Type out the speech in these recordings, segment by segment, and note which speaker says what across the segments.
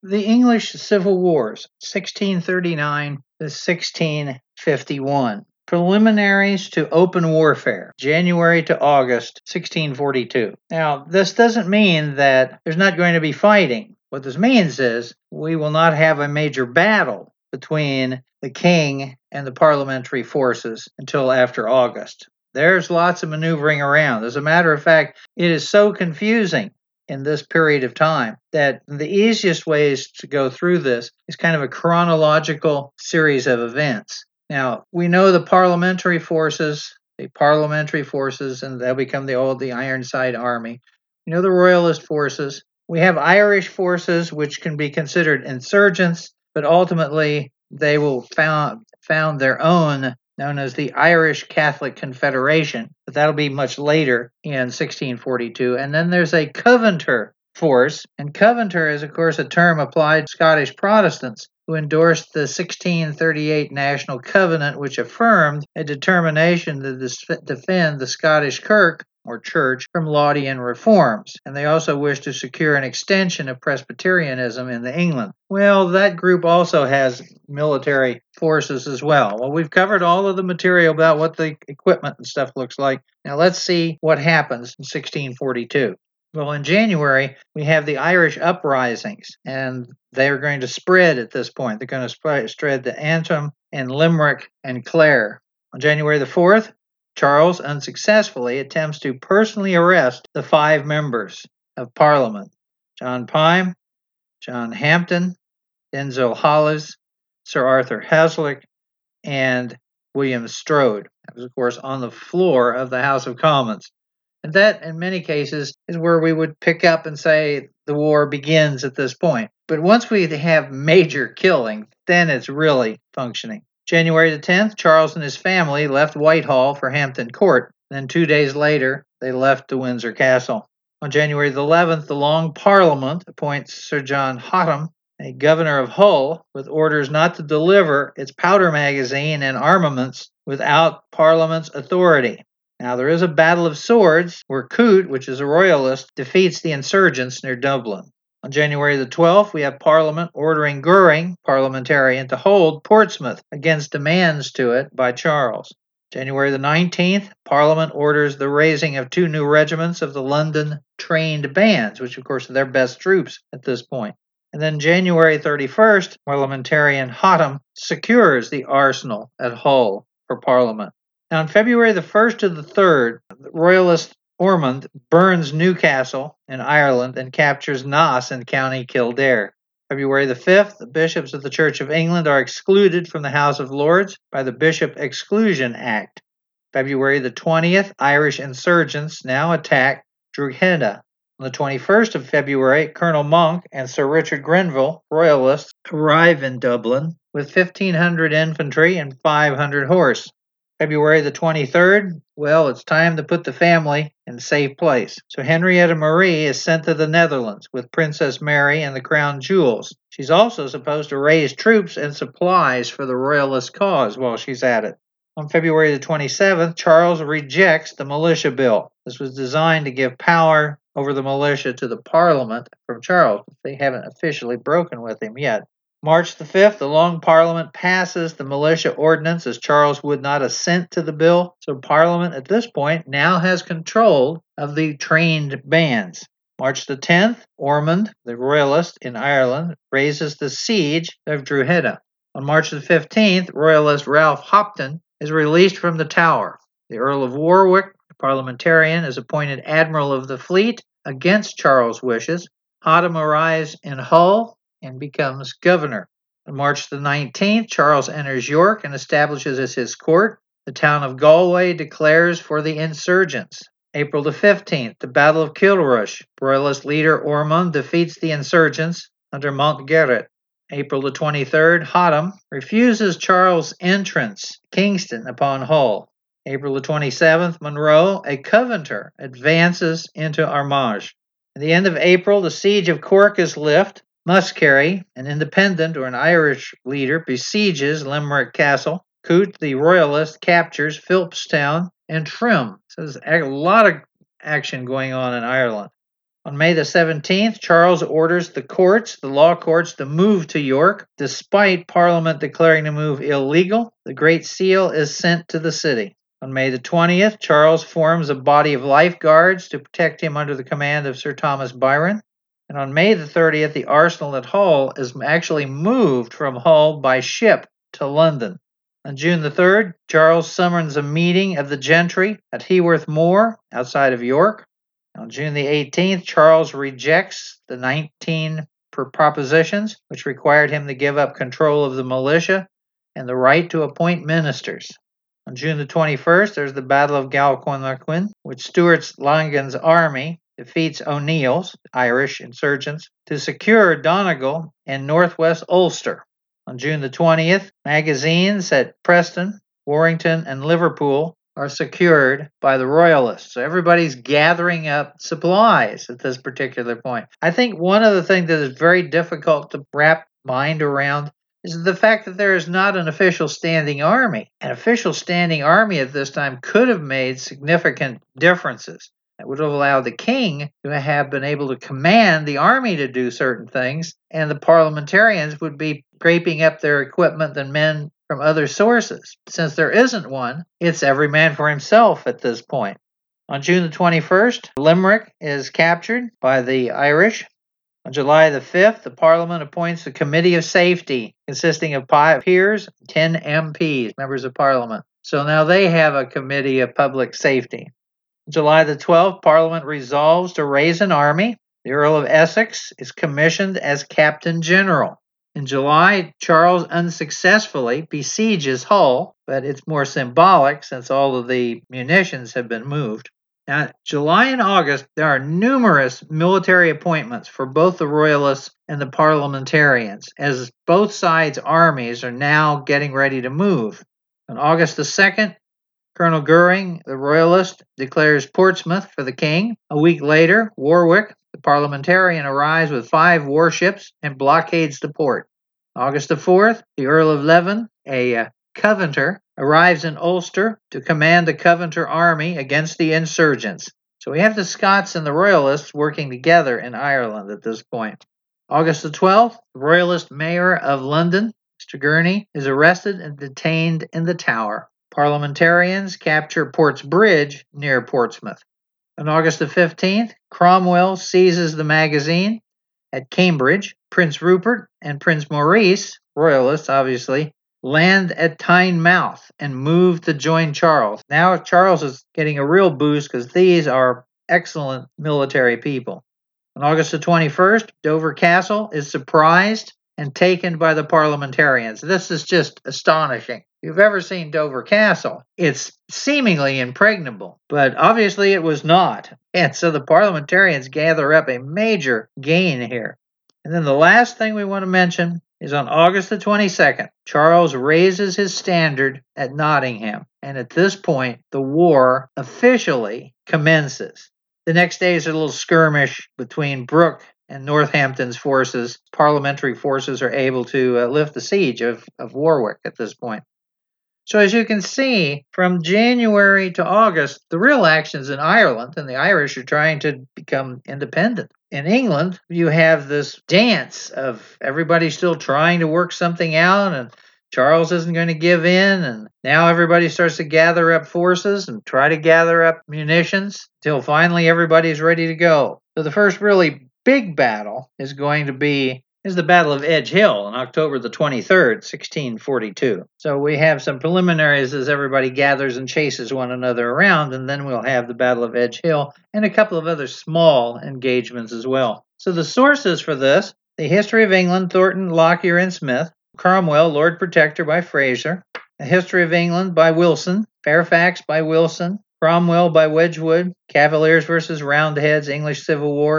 Speaker 1: The English Civil Wars, 1639 to 1651. Preliminaries to open warfare, January to August 1642. Now, this doesn't mean that there's not going to be fighting. What this means is we will not have a major battle between the king and the parliamentary forces until after August. There's lots of maneuvering around. As a matter of fact, it is so confusing in this period of time that the easiest ways to go through this is kind of a chronological series of events. Now, we know the parliamentary forces, and they'll become the Ironside Army. We know the Royalist forces. We have Irish forces, which can be considered insurgents, but ultimately they will found their own, known as the Irish Catholic Confederation, but that'll be much later in 1642. And then there's a Covenanter force, and Covenanter is, of course, a term applied to Scottish Protestants who endorsed the 1638 National Covenant, which affirmed a determination to defend the Scottish Kirk or church from Laudian reforms, and they also wished to secure an extension of Presbyterianism in England. Well, that group also has military forces as well. Well, we've covered all of the material about what the equipment and stuff looks like. Now let's see what happens in 1642. Well, in January, we have the Irish uprisings, and they're going to spread at this point. They're going to spread to Antrim and Limerick and Clare. On January the 4th, Charles unsuccessfully attempts to personally arrest the 5 members of Parliament: John Pyne, John Hampden, Denzil Hollis, Sir Arthur Haslick, and William Strode. That was, of course, on the floor of the House of Commons. And that, in many cases, is where we would pick up and say the war begins at this point. But once we have major killing, then it's really functioning. January the 10th, Charles and his family left Whitehall for Hampton Court. Then 2 days later, they left to Windsor Castle. On January the 11th, the Long Parliament appoints Sir John Hotham, a governor of Hull, with orders not to deliver its powder magazine and armaments without Parliament's authority. Now, there is a battle of swords where Coote, which is a royalist, defeats the insurgents near Dublin. On January the 12th, we have Parliament ordering Goring, parliamentarian, to hold Portsmouth against demands to it by Charles. January the 19th, Parliament orders the raising of 2 new regiments of the London trained bands, which of course are their best troops at this point. And then January 31st, parliamentarian Hotham secures the arsenal at Hull for Parliament. Now, on February the 1st to the 3rd, the Royalist Ormond burns Newcastle in Ireland and captures Naas in County Kildare. February the 5th, the bishops of the Church of England are excluded from the House of Lords by the Bishop Exclusion Act. February the 20th, Irish insurgents now attack Drogheda. On the 21st of February, Colonel Monk and Sir Richard Grenville, Royalists, arrive in Dublin with 1,500 infantry and 500 horse. February the 23rd, well, it's time to put the family in a safe place. So Henrietta Marie is sent to the Netherlands with Princess Mary and the crown jewels. She's also supposed to raise troops and supplies for the royalist cause while she's at it. On February the 27th, Charles rejects the militia bill. This was designed to give power over the militia to the Parliament from Charles. They haven't officially broken with him yet. March the 5th, the Long Parliament passes the militia ordinance as Charles would not assent to the bill. So Parliament at this point now has control of the trained bands. March the 10th, Ormond, the royalist in Ireland, raises the siege of Drogheda. On March the 15th, royalist Ralph Hopton is released from the Tower. The Earl of Warwick, the parliamentarian, is appointed Admiral of the Fleet against Charles' wishes. Hotham arrives in Hull and becomes governor. On March the 19th, Charles enters York and establishes as his court. The town of Galway declares for the insurgents. April the 15th, the Battle of Kilrush. Royalist leader Ormond defeats the insurgents under Mountgarret. April the 23rd, Hotham refuses Charles' entrance to Kingston upon Hull. April the 27th, Monroe, a Covenanter, advances into Armagh. At the end of April, the siege of Cork is lifted. Muskerry, an independent or an Irish leader, besieges Limerick Castle. Coote, the royalist, captures Philipstown and Trim. So there's a lot of action going on in Ireland. On May the 17th, Charles orders the law courts, to move to York. Despite Parliament declaring the move illegal, the Great Seal is sent to the city. On May the 20th, Charles forms a body of lifeguards to protect him under the command of Sir Thomas Byron. And on May the 30th, the arsenal at Hull is actually moved from Hull by ship to London. On June the 3rd, Charles summons a meeting of the gentry at Heworth Moor outside of York. On June the 18th, Charles rejects the 19 propositions, which required him to give up control of the militia and the right to appoint ministers. On June the 21st, there's the Battle of Galquin, which Stuart Langan's army defeats O'Neill's, Irish insurgents, to secure Donegal in northwest Ulster. On June the 20th, magazines at Preston, Warrington, and Liverpool are secured by the Royalists. So everybody's gathering up supplies at this particular point. I think one of the things that is very difficult to wrap mind around is the fact that there is not an official standing army. An official standing army at this time could have made significant differences. It would have allowed the king to have been able to command the army to do certain things, and the parliamentarians would be scraping up their equipment and men from other sources. Since there isn't one, it's every man for himself at this point. On June the 21st, Limerick is captured by the Irish. On July the 5th, the Parliament appoints a Committee of Safety consisting of 5 peers, 10 MPs, members of Parliament. So now they have a Committee of Public Safety. On July the 12th, Parliament resolves to raise an army. The Earl of Essex is commissioned as Captain General. In July, Charles unsuccessfully besieges Hull, but it's more symbolic since all of the munitions have been moved. Now, July and August, there are numerous military appointments for both the Royalists and the Parliamentarians, as both sides' armies are now getting ready to move. On August the 2nd, Colonel Goring, the Royalist, declares Portsmouth for the king. A week later, Warwick, the Parliamentarian, arrives with 5 warships and blockades the port. August the 4th, the Earl of Leven, a Covenanter, arrives in Ulster to command the Covenanter army against the insurgents. So we have the Scots and the Royalists working together in Ireland at this point. August the 12th, the Royalist mayor of London, Mr. Gurney, is arrested and detained in the Tower. Parliamentarians capture Port's Bridge near Portsmouth. On August the 15th, Cromwell seizes the magazine at Cambridge. Prince Rupert and Prince Maurice, Royalists obviously, land at Tynemouth and move to join Charles. Now Charles is getting a real boost because these are excellent military people. On August the 21st, Dover Castle is surprised and taken by the parliamentarians. This is just astonishing. If you've ever seen Dover Castle, it's seemingly impregnable, but obviously it was not. And so the parliamentarians gather up a major gain here. And then the last thing we want to mention is on August the 22nd, Charles raises his standard at Nottingham. And at this point, the war officially commences. The next day is a little skirmish between Brooke and Northampton's forces. Parliamentary forces are able to lift the siege of Warwick at this point. So as you can see, from January to August, the real action's in Ireland, and the Irish are trying to become independent. In England, you have this dance of everybody still trying to work something out, and Charles isn't going to give in, and now everybody starts to gather up forces and try to gather up munitions until finally everybody's ready to go. So the first really big battle is the Battle of Edge Hill on October the 23rd, 1642. So we have some preliminaries as everybody gathers and chases one another around, and then we'll have the Battle of Edge Hill and a couple of other small engagements as well. So the sources for this, the History of England, Thornton, Lockyer, and Smith; Cromwell, Lord Protector by Fraser; A History of England by Wilson; Fairfax by Wilson; Cromwell by Wedgwood; Cavaliers versus Roundheads, English Civil War,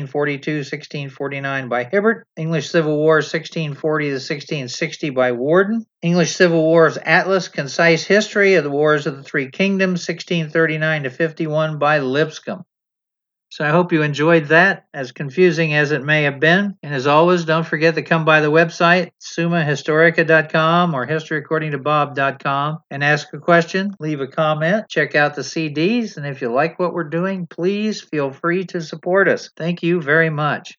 Speaker 1: 1642-1649 by Hibbert; English Civil War, 1640-1660 by Warden; English Civil War's Atlas, Concise History of the Wars of the Three Kingdoms, 1639-51 by Lipscomb. So I hope you enjoyed that, as confusing as it may have been. And as always, don't forget to come by the website, summahistorica.com or historyaccordingtobob.com, and ask a question, leave a comment, check out the CDs, and if you like what we're doing, please feel free to support us. Thank you very much.